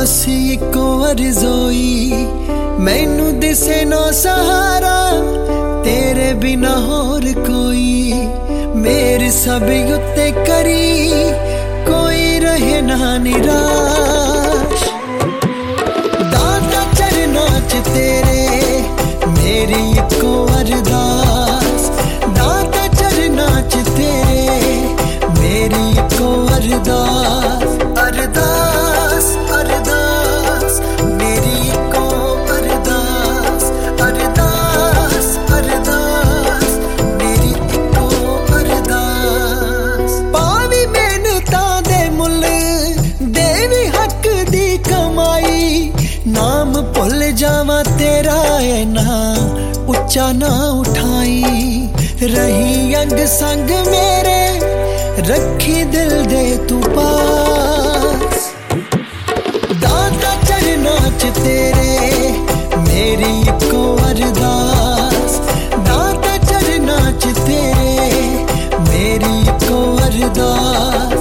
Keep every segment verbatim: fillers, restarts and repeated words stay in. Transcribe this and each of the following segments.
बस इको अर्ज़ोई मैनू दिसे ना सहारा, तेरे बिना होर कोई मेरे सब उत्ते करी, कोई रहे ना निराश। दाता चरना च तेरे मेरी इको अरदास, दाता चरना च तेरे मेरी इको अरदास। अरदास अरदास मेरी इको अरदास, अरदास अरदास मेरी इको अरदास। पावी मेहनतां दे मुल देवी हक दी कमाई, नाम भुल जावा तेरा है ना उच्चा ना उठाई। रही अंग संग मेरे रखी दिल दे तू पास, दाता चरना च तेरे मेरी इको अरदास, दाता चरना च तेरे मेरी इको अरदास।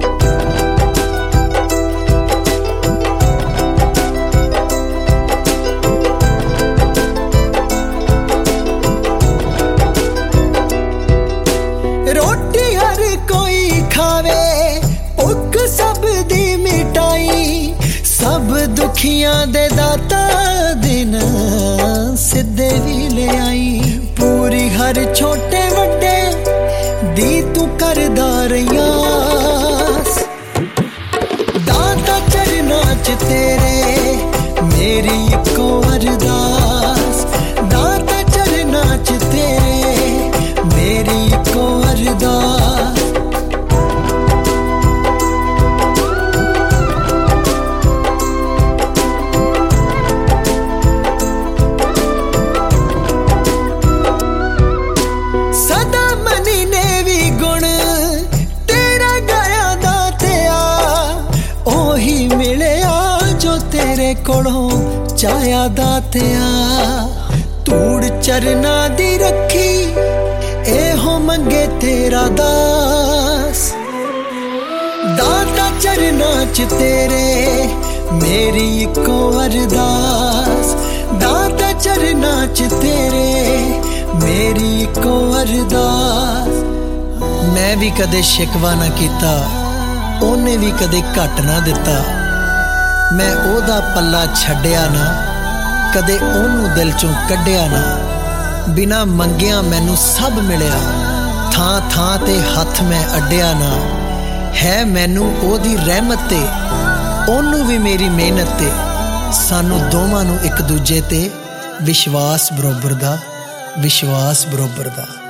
रोटी हर कोई खावे भुख सब दी मिटाई, सब दुखियां दे दाता दिन सिद्धे भी ले आई। पूरी हर छोटे वड्डे दी तू करदा रयास, दाता चरना च तेरे मेरी इको अरदास, दाता चरना च तेरे मेरी इको अरदास। सदा मनी ने भी गुण तेरा गाया दातिया, ओही मिलिया जो तेरे कोलों चाया दातिया। तूड़ चरना दी रखी एहो मंगे तेरा दास, दाता चरना च तेरे मेरी इको अरदास, दाता चरना च तेरे मेरी इको अरदास। मैं भी कदे शिकवा ना कीता, ओने भी कदे घट ना दिता। मैं ओदा पल्ला छड्डिया ना, कदे ओनू दिल चों कड्डिया ना। बिना मंगिया मैनू सब मिलिया, थां थां ते हथ मैं अड्डिया ना। है मैनू ओदी रहमत ते ओनू भी मेरी मेहनत ते, सानू दोवां नू एक दूजे ते विश्वास बरोबर दा, विश्वास बरोबर दा।